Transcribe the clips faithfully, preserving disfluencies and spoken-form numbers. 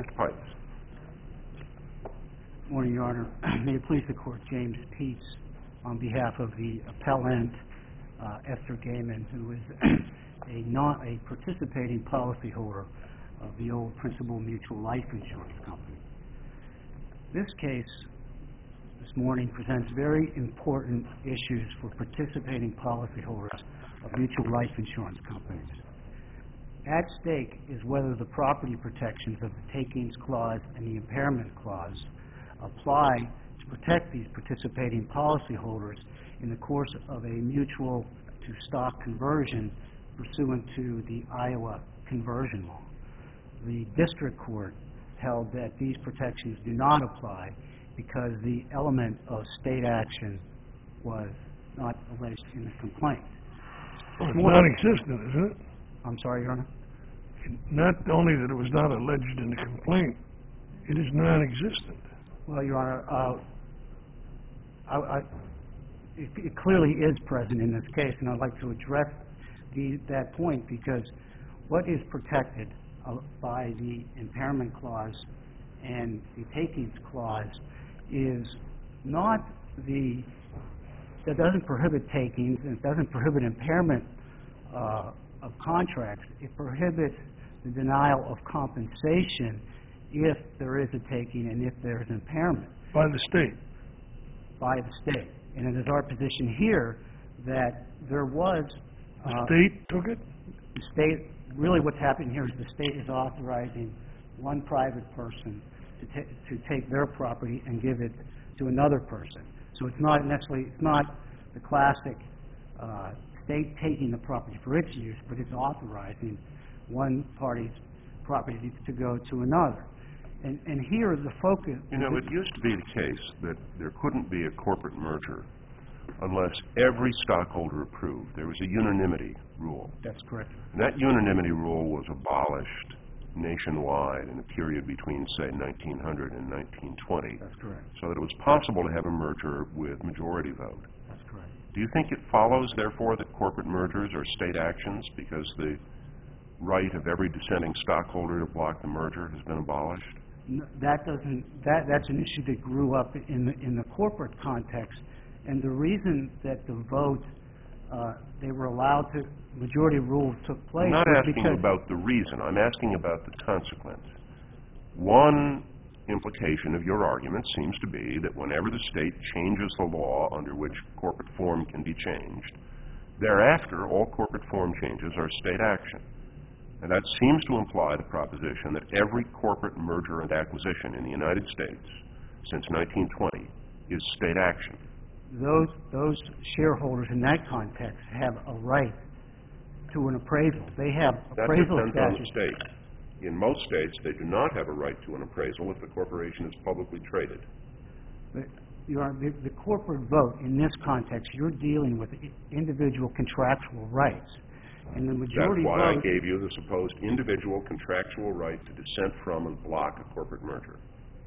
Mister Pipes. Good morning, Your Honor. May it please the Court, James Peace, on behalf of the appellant, uh, Esther Gaiman, who is a, non, a participating policyholder of the old Principal Mutual Life Insurance Company. This case this morning presents very important issues for participating policyholders of mutual life insurance companies. At stake is whether the property protections of the Takings Clause and the Impairment Clause apply to protect these participating policyholders in the course of a mutual to stock conversion pursuant to the Iowa conversion law. The district court held that these protections do not apply because the element of state action was not alleged in the complaint. Well, it's non-existent, isn't it? I'm sorry, Your Honor? Not only that it was not alleged in the complaint, it is non-existent. Well, Your Honor, uh, I, I, it, it clearly is present in this case, and I'd like to address the, that point because what is protected uh, by the Impairment Clause and the Takings Clause is not the, that doesn't prohibit takings and it doesn't prohibit impairment uh, of contracts. It prohibits the denial of compensation if there is a taking and if there is impairment. By the state? By the state. And it is our position here that there was... The uh, state took it? The state, really what's happening here is the state is authorizing one private person to, ta to take their property and give it to another person. So it's not necessarily, it's not the classic uh, state taking the property for its use, but it's authorizing one party's property to go to another. And, and here the focus... You know, it used to be the case that there couldn't be a corporate merger unless every stockholder approved. There was a unanimity rule. That's correct. And that unanimity rule was abolished nationwide in a period between, say, nineteen hundred and nineteen twenty. That's correct. So that it was possible to have a merger with majority vote. That's correct. Do you think it follows, therefore, that corporate mergers are state actions because the right of every dissenting stockholder to block the merger has been abolished? No, that doesn't, that, that's an issue that grew up in the, in the corporate context. And the reason that the vote, uh, they were allowed to, majority rule took place... I'm not asking because about the reason. I'm asking about the consequence. One implication of your argument seems to be that whenever the state changes the law under which corporate form can be changed, thereafter all corporate form changes are state action. And that seems to imply the proposition that every corporate merger and acquisition in the United States since nineteen twenty is state action. Those, those shareholders in that context have a right to an appraisal. They have appraisal statutes. That depends on the statutes. state. In most states, they do not have a right to an appraisal if the corporation is publicly traded. But you are, the, the corporate vote, in this context, you're dealing with individual contractual rights. And the majority That's why vote, I gave you the supposed individual contractual right to dissent from and block a corporate merger.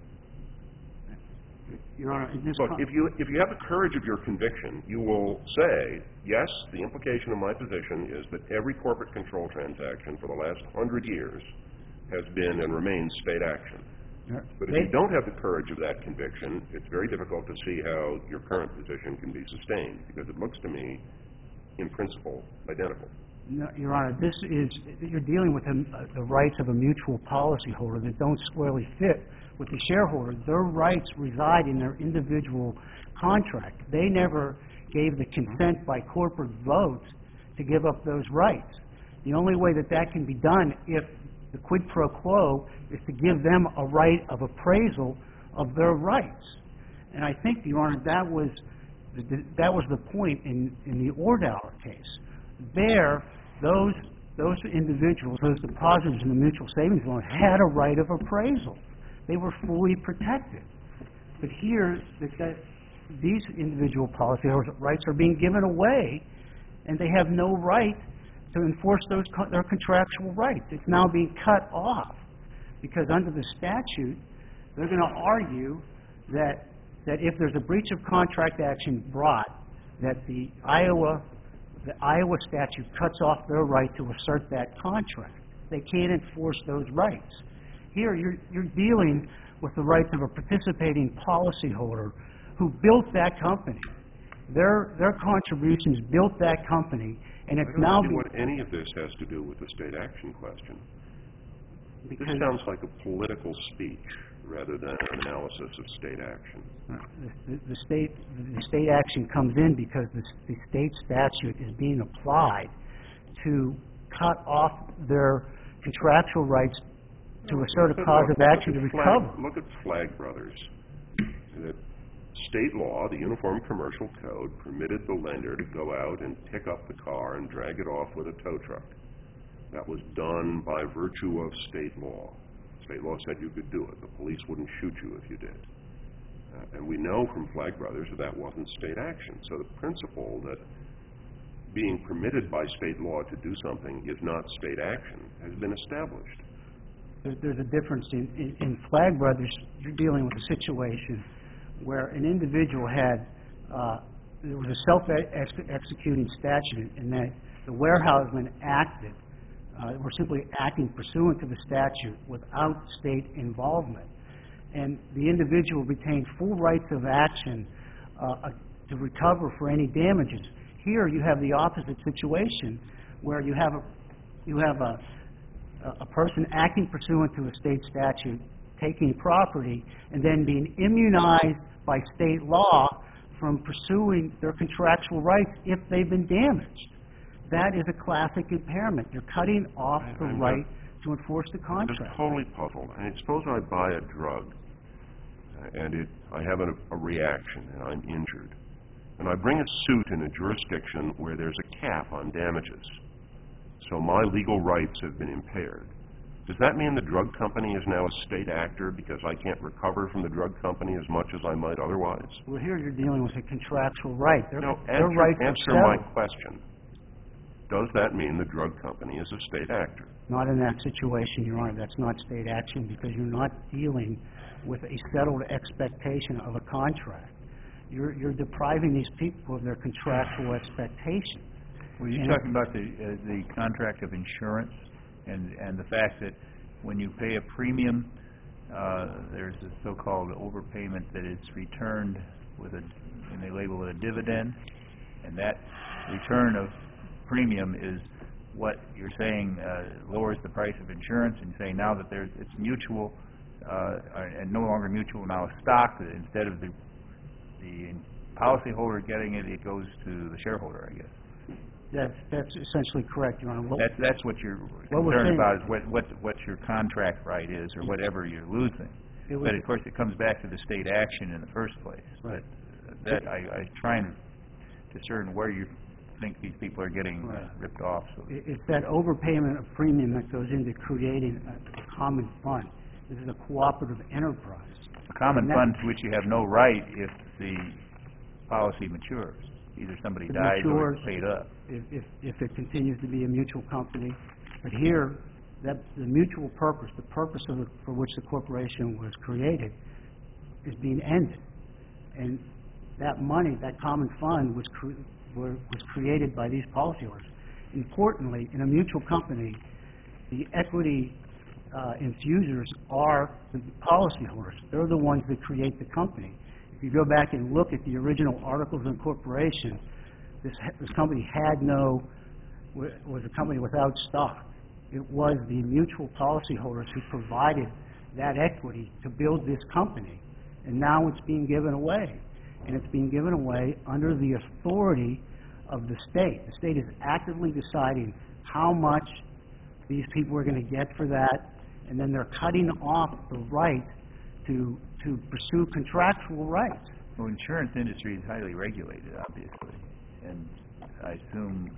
Your Honor, in this Look, if you, if you have the courage of your conviction, you will say, yes, the implication of my position is that every corporate control transaction for the last hundred years has been and remains state action. But if you don't have the courage of that conviction, it's very difficult to see how your current position can be sustained, because it looks to me, in principle, identical. No, Your Honor, this is, you're dealing with a, uh, the rights of a mutual policyholder that don't squarely fit with the shareholder. Their rights reside in their individual contract. They never gave the consent by corporate vote to give up those rights. The only way that that can be done if the quid pro quo is to give them a right of appraisal of their rights. And I think, Your Honor, that was the, that was the point in, in the Ordauer case. There, those, those individuals, those depositors in the mutual savings loan had a right of appraisal. They were fully protected. But here, that, that these individual policyholders' rights are being given away, and they have no right to enforce those co their contractual rights. It's now being cut off because under the statute, they're going to argue that that if there's a breach of contract action brought, that the Iowa the Iowa statute cuts off their right to assert that contract. They can't enforce those rights. Here, you're, you're dealing with the rights of a participating policyholder who built that company. Their, their contributions built that company, and it's I don't now... see be- what any of this has to do with the state action question. This because sounds like a political speech rather than an analysis of state action. the, the state, the state action comes in because the, the state statute is being applied to cut off their contractual rights to assert a cause of action to Look at recover. Flag, look at Flag Brothers. The state law, the Uniform Commercial Code, permitted the lender to go out and pick up the car and drag it off with a tow truck. That was done by virtue of state law. State law said you could do it. The police wouldn't shoot you if you did. Uh, and we know from Flag Brothers that that wasn't state action. So the principle that being permitted by state law to do something is not state action has been established. There's, there's a difference. In, in, in Flag Brothers, you're dealing with a situation where an individual had, uh, there was a self-executing statute in that the warehouseman acted, uh, were simply acting pursuant to the statute without state involvement. And the individual retained full rights of action uh, to recover for any damages. Here you have the opposite situation where you have a, you have a, a person acting pursuant to a state statute, taking property, and then being immunized by state law from pursuing their contractual rights if they've been damaged. That is a classic impairment. You're cutting off the I'm right to enforce the I'm contract. just totally puzzled. I mean, suppose I buy a drug uh, and it, I have a, a reaction and I'm injured. And I bring a suit in a jurisdiction where there's a cap on damages. So my legal rights have been impaired. Does that mean the drug company is now a state actor because I can't recover from the drug company as much as I might otherwise? Well, here you're dealing with a contractual right. Their, No, their answer, rights are answer my settled. question. Does that mean the drug company is a state actor? Not in that situation, Your Honor. That's not state action because you're not dealing with a settled expectation of a contract. You're, you're depriving these people of their contractual expectations. Were you And- talking about the, uh, the contract of insurance and, and the fact that when you pay a premium, uh, there's a so-called overpayment that is returned with a, and they label it a dividend, and that return of premium is what you're saying uh, lowers the price of insurance, and saying now that there's, it's mutual, uh, and no longer mutual, now a stock, that instead of the, the policyholder getting it, it goes to the shareholder, I guess. That's, that's essentially correct, Your Honor. What- That's, that's what you're What we're saying- concerned about, is what, what, what your contract right is, or whatever you're losing. it was- But of course, it comes back to the state action in the first place. Right. But that, I, I try and discern where you think these people are getting uh, Right. ripped off, so. it- It's that overpayment of premium that goes into creating a, a common fund. This is a cooperative enterprise. A common And that- fund to which you have no right if the policy matures. Either somebody It dies or it's matures. paid up. If, if, if it continues to be a mutual company. But here, that, the mutual purpose, the purpose of the, for which the corporation was created, is being ended. And that money, that common fund, was, cre- were, was created by these policyholders. Importantly, in a mutual company, the equity uh, infusers are the policyholders. They're the ones that create the company. If you go back and look at the original articles of incorporation, this, ha- this company had no, wa- was a company without stock. It was the mutual policyholders who provided that equity to build this company. And now it's being given away. And it's being given away under the authority of the state. The state is actively deciding how much these people are going to get for that, and then they're cutting off the right to to pursue contractual rights. Well, insurance industry is highly regulated, obviously, and I assume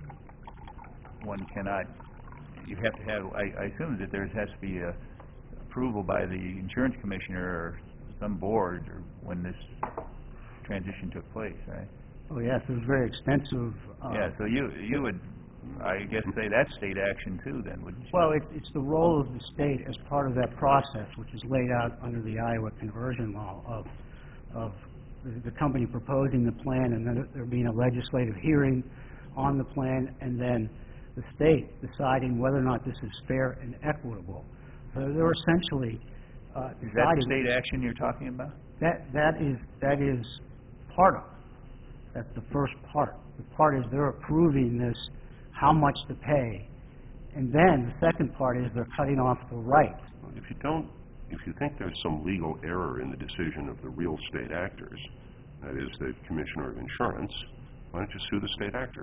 one cannot, you have to have, I, I assume that there has to be a approval by the insurance commissioner or some board or when this transition took place, right? Oh, yes, it was very extensive. uh, Yeah, so you, you would, I guess, say that's state action too, then, wouldn't you? Well, it, it's the role of the state as part of that process, which is laid out under the Iowa conversion law of, of the, the company proposing the plan, and then there being a legislative hearing on the plan, and then the state deciding whether or not this is fair and equitable. So they're essentially uh, Is that the deciding- state action you're talking about? That, that is, that is part of it. That's the first part. The part is they're approving this, how much to pay. And then the second part is they're cutting off the rights. If you don't, if you think there's some legal error in the decision of the real state actors, that is the Commissioner of Insurance, why don't you sue the state actor?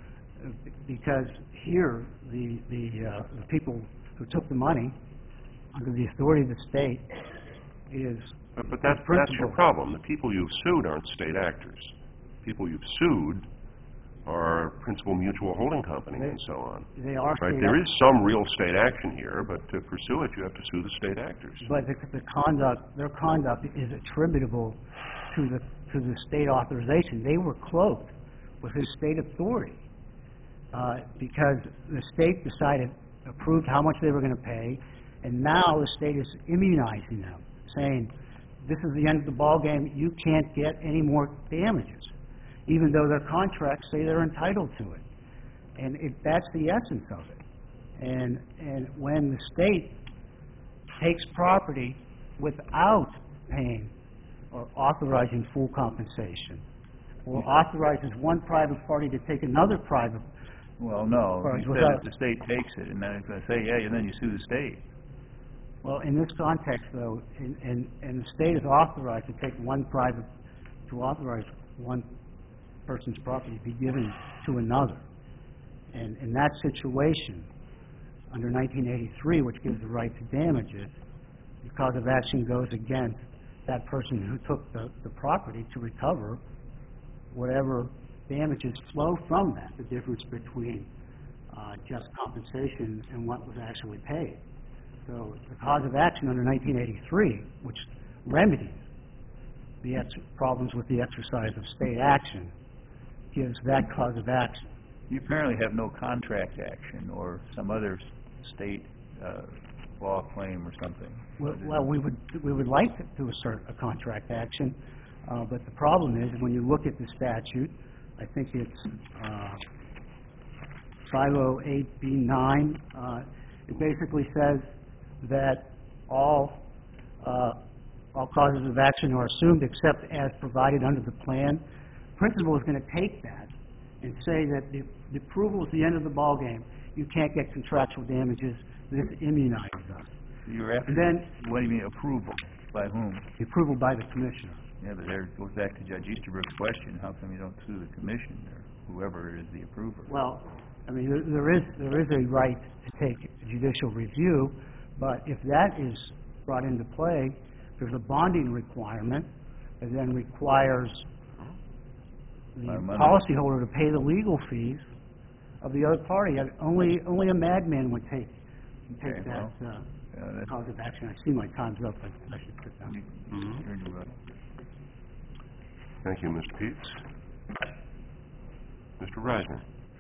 Because here, the, the, uh, the people who took the money under the authority of the state is But, but that's, the that's your principal. problem. The people you've sued aren't state actors. People you've sued are Principal Mutual Holding Company They- and so on. They are Right? state There act- is some real state action here, but to pursue it, you have to sue the state actors. But the, the conduct, their conduct is attributable to the, to the state authorization. They were cloaked with his state authority, uh, because the state decided, approved how much they were gonna pay, and now the state is immunizing them, saying, this is the end of the ballgame, you can't get any more damages, even though their contracts say they're entitled to it. And it, that's the essence of it. And, and when the state takes property without paying or authorizing full compensation, or authorizes one private party to take another private, Well, no, Well, you was said that- that the state takes it, and then it's gonna say, yeah, and then you sue the state. well, in this context, though, and, and, and the state is authorized to take one private, to authorize one person's property to be given to another. And in that situation, under nineteen eighty-three, which gives the right to damages, the cause of action goes against that person who took the, the property to recover whatever damages flow from that, the difference between uh, just compensation and what was actually paid. So the cause of action under nineteen eighty-three, which remedies the ex- problems with the exercise of state action, gives that cause of action. You apparently have no contract action or some other s- state, uh, law claim or something. Well, well, we would, we would like to- to assert a contract action, uh, but the problem is, when you look at the statute, I think it's, uh, five oh eight B nine, uh, it basically says that all, uh, all causes of action are assumed except as provided under the plan. Principal is gonna take that and say that the, the approval is the end of the ballgame. You can't get contractual damages. This immunizes us. You're after, And then what do you mean approval? By whom? the approval by the commissioner. Yeah, but there it goes back to Judge Easterbrook's question, how come you don't sue the commission or whoever is the approver? Well, I mean, there, there is, there is a right to take judicial review, but if that is brought into play, there's a bonding requirement that then requires the Our money. policyholder to pay the legal fees of the other party. Uh, Only, only a madman would take, take Okay, that, well, uh, Uh, that's, cause of action. I see my time's up, I I should sit down. you- Mhm. you're in your right. Thank you, Mister Peets. Mister Reisner.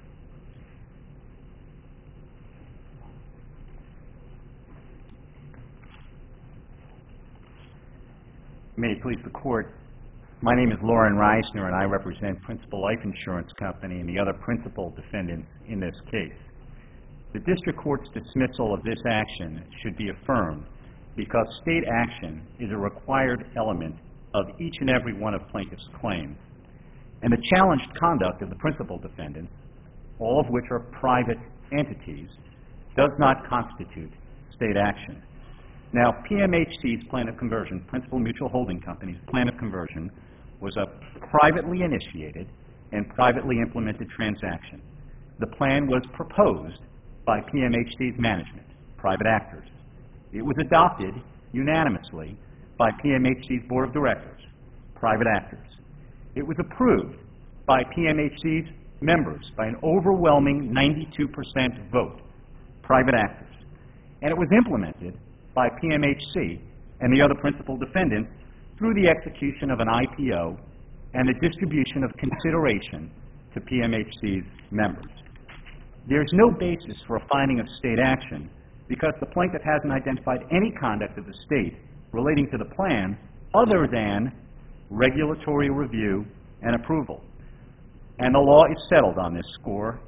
May it please the Court, my name is Lauren Reisner, and I represent Principal Life Insurance Company and the other principal defendants in this case. The District Court's dismissal of this action should be affirmed because state action is a required element of each and every one of plaintiffs' claims, and the challenged conduct of the principal defendants, all of which are private entities, does not constitute state action. Now, P M H C's plan of conversion, Principal Mutual Holding Company's plan of conversion, was a privately initiated and privately implemented transaction. The plan was proposed by P M H C's management, private actors. It was adopted unanimously by P M H C's board of directors, private actors. It was approved by P M H C's members by an overwhelming ninety-two percent vote, private actors. And it was implemented by P M H C and the other principal defendants through the execution of an I P O and the distribution of consideration to P M H C's members. There's no basis for a finding of state action because the plaintiff hasn't identified any conduct of the state relating to the plan other than regulatory review and approval. And the law is settled on this score.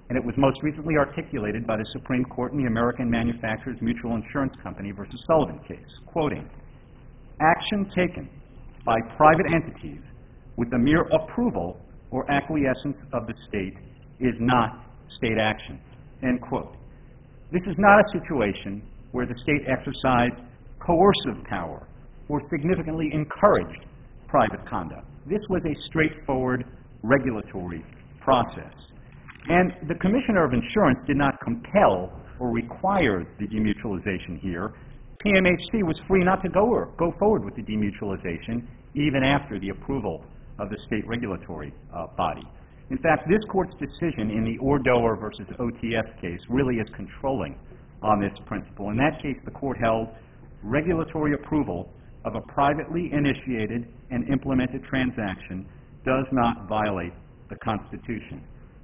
and it was most recently articulated by the Supreme Court in the American Manufacturers Mutual Insurance Company versus Sullivan case, quoting, "Action taken by private entities with the mere approval or acquiescence of the state is not state action," end quote. This is not a situation where the state exercised coercive power or significantly encouraged private conduct. This was a straightforward regulatory process. And the Commissioner of Insurance did not compel or require the demutualization here. P M H C was free not to go or go forward with the demutualization even after the approval of the state regulatory uh, body. In fact, this court's decision in the Ordower versus O T S case really is controlling on this principle. In that case, the court held regulatory approval of a privately initiated and implemented transaction does not violate the Constitution.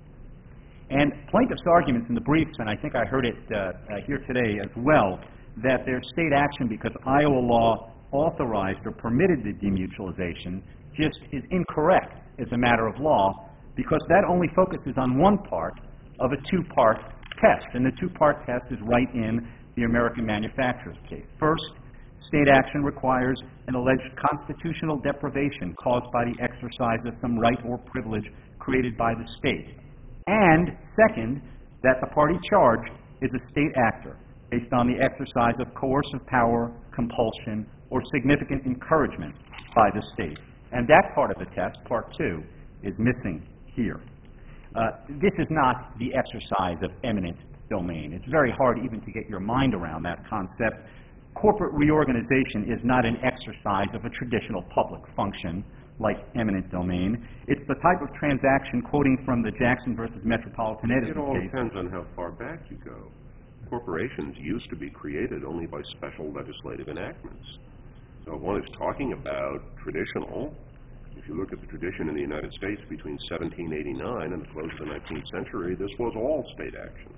And plaintiffs' arguments in the briefs, and I think I heard it uh, uh, here today as well, that there's state action because Iowa law authorized or permitted the demutualization just is incorrect as a matter of law, because that only focuses on one part of a two-part test, and the two-part test is right in the American Manufacturers case. First, state action requires an alleged constitutional deprivation caused by the exercise of some right or privilege created by the state. And second, that the party charged is a state actor based on the exercise of coercive power, compulsion, or significant encouragement by the state. And that part of the test, part two, is missing here. Uh, this is not the exercise of eminent domain. It's very hard even to get your mind around that concept. Corporate reorganization is not an exercise of a traditional public function like eminent domain. It's the type of transaction, quoting from the Jackson versus Metropolitan Edison It all case. depends on how far back you go. Corporations used to be created only by special legislative enactments. So if one is talking about traditional, if you look at the tradition in the United States between seventeen eighty-nine and the close of the nineteenth century, this was all state action.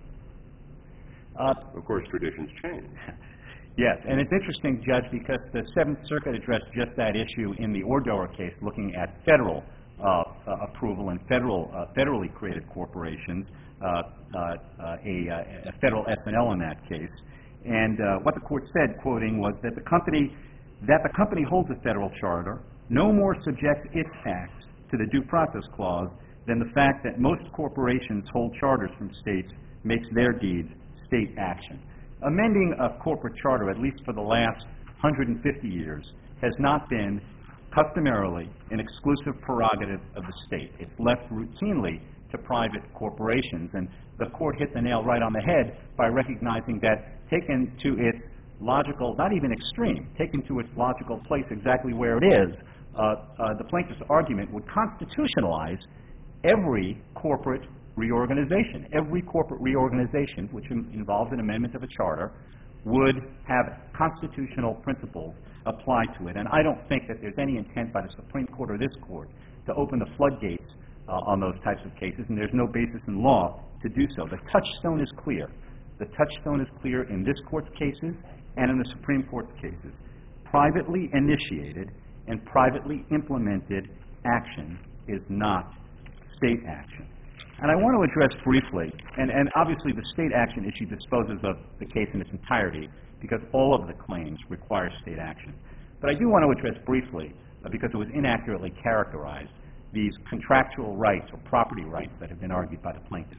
Uh, of course, traditions change. Yes, and it's interesting, Judge, because the Seventh Circuit addressed just that issue in the Ordower case, looking at federal uh, uh, approval and federal, uh, federally created corporations, uh, uh, uh, a, a federal S and L in that case. And uh, what the court said, quoting, was that the company that the company holds a federal charter no more subjects its acts to the due process clause than the fact that most corporations hold charters from states makes their deeds state action. Amending a corporate charter, at least for the last one hundred fifty years, has not been customarily an exclusive prerogative of the state. It's left routinely to private corporations, and the court hit the nail right on the head by recognizing that, taken to its logical, not even extreme, taken to its logical place exactly where it is, uh, uh, the plaintiff's argument would constitutionalize every corporate reorganization. Every corporate reorganization which in- involves an amendment of a charter would have constitutional principles applied to it. And I don't think that there's any intent by the Supreme Court or this court to open the floodgates uh, on those types of cases, and there's no basis in law to do so. The touchstone is clear. The touchstone is clear in this court's cases and in the Supreme Court's cases. Privately initiated and privately implemented action is not state action. And I want to address briefly, and, and obviously the state action issue disposes of the case in its entirety because all of the claims require state action. But I do want to address briefly, uh, because it was inaccurately characterized, these contractual rights or property rights that have been argued by the plaintiff.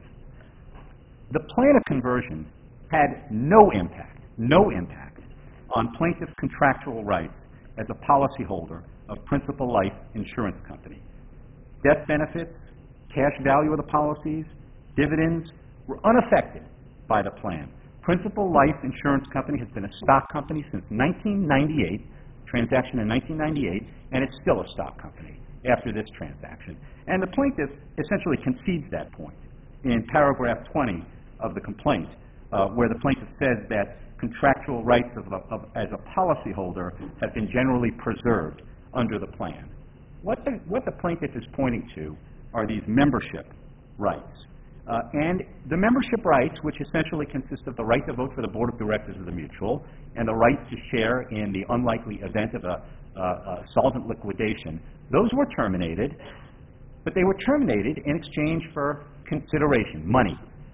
The plan of conversion had no impact, no impact on plaintiff's contractual rights as a policyholder of Principal Life Insurance Company. Death benefits, cash value of the policies, dividends were unaffected by the plan. Principal Life Insurance Company has been a stock company since nineteen ninety-eight, transaction in nineteen ninety-eight, and it's still a stock company after this transaction. And the plaintiff essentially concedes that point in paragraph twenty of the complaint, uh, where the plaintiff says that contractual rights of, of, as a policyholder have been generally preserved under the plan. What the, what the plaintiff is pointing to are these membership rights. Uh, and the membership rights, which essentially consist of the right to vote for the board of directors of the mutual and the right to share in the unlikely event of a, uh, a solvent liquidation, those were terminated, but they were terminated in exchange for consideration, money.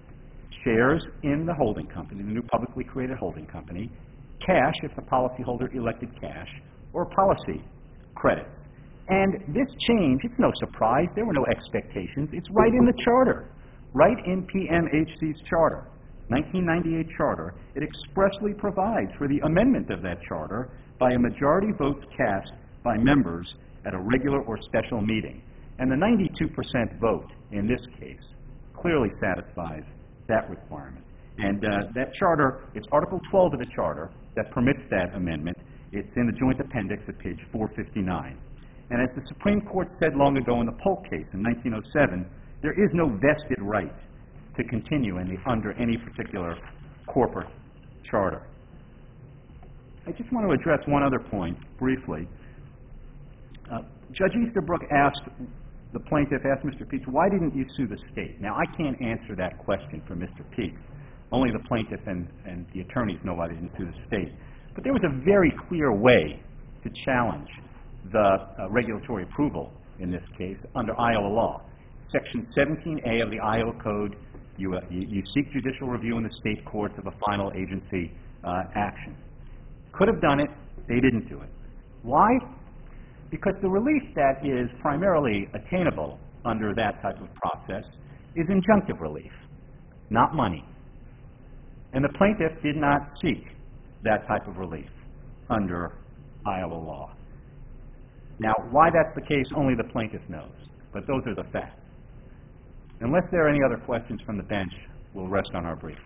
shares in the holding company, the new publicly created holding company, cash if the policyholder elected cash, or policy credit. And this change, it's no surprise, there were no expectations, it's right in the charter, right in P M H C's charter, nineteen ninety-eight charter. It expressly provides for the amendment of that charter by a majority vote cast by members at a regular or special meeting. And the ninety-two percent vote in this case clearly satisfies that requirement. And uh, that charter, it's Article twelve of the charter that permits that amendment. It's in the joint appendix at page four fifty-nine. And as the Supreme Court said long ago in the Polk case in nineteen oh seven, there is no vested right to continue in the, under any particular corporate charter. I just want to address one other point briefly. Uh, Judge Easterbrook asked the plaintiff, asked Mister Peets, why didn't you sue the state? Now, I can't answer that question for Mister Peets. Only the plaintiff and, and the attorneys know why they didn't sue the state. But there was a very clear way to challenge the uh, regulatory approval in this case under Iowa law. Section seventeen A of the Iowa Code, you, uh, you, you seek judicial review in the state courts of a final agency uh, action. Could have done it, they didn't do it. Why? Because the relief that is primarily attainable under that type of process is injunctive relief, not money. And the plaintiff did not seek that type of relief under Iowa law. Now, why that's the case, only the plaintiff knows, but those are the facts. Unless there are any other questions from the bench, we'll rest on our brief.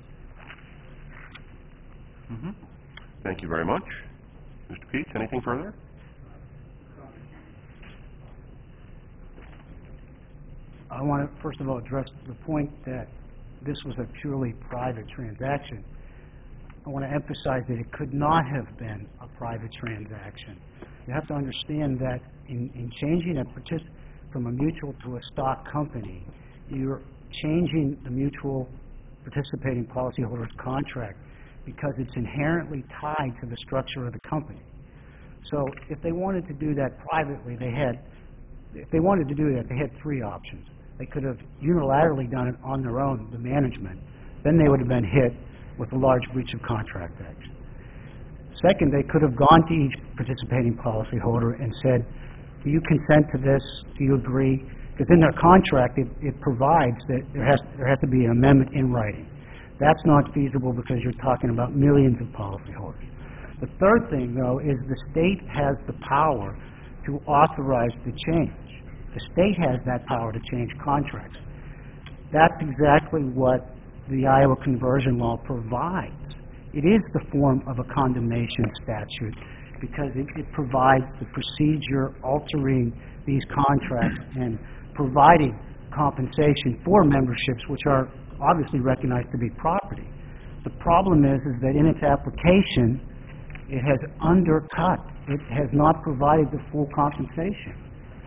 Mm-hmm. Thank you very much. Mister Peets, anything further? I want to, first of all, address the point that this was a purely private transaction. I want to emphasize that it could not have been a private transaction. You have to understand that in, in changing a partic- from a mutual to a stock company, you're changing the mutual participating policyholder's contract because it's inherently tied to the structure of the company. So if they wanted to do that privately, they had, if they wanted to do that, they had three options. They could have unilaterally done it on their own, the management. Then they would have been hit with a large breach of contract action. Second, they could have gone to each participating policyholder and said, do you consent to this? Do you agree? Because in their contract, it, it provides that there has, there has to be an amendment in writing. That's not feasible because you're talking about millions of policyholders. The third thing, though, is the state has the power to authorize the change. The state has that power to change contracts. That's exactly what the Iowa conversion law provides. It is the form of a condemnation statute because it, it provides the procedure altering these contracts and providing compensation for memberships which are obviously recognized to be property. The problem is, is that in its application, it has undercut. It has not provided the full compensation.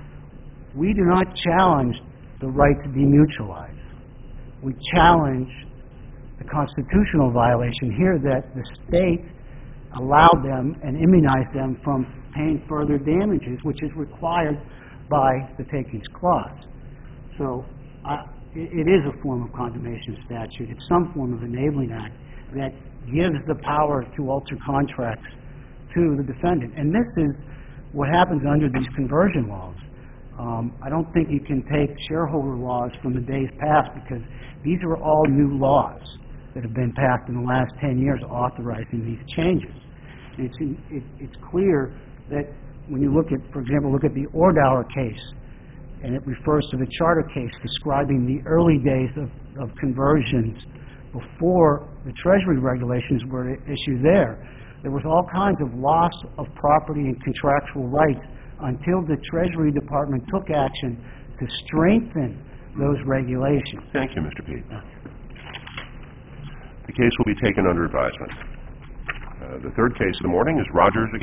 We do not challenge the right to demutualize. We challenge the constitutional violation here that the state allowed them and immunized them from paying further damages, which is required by the takings clause. So uh, it, it is a form of condemnation statute. It's some form of enabling act that gives the power to alter contracts to the defendant. And this is what happens under these conversion laws. Um, I don't think you can take shareholder laws from the days past because these are all new laws that have been passed in the last ten years authorizing these changes. And it's, it, it's clear that when you look at, for example, look at the Ordauer case, and it refers to the charter case describing the early days of, of conversions before the Treasury regulations were issued there. There was all kinds of loss of property and contractual rights until the Treasury Department took action to strengthen those regulations. Thank you, Mister Peets. The case will be taken under advisement. Uh, the third case of the morning is Rogers against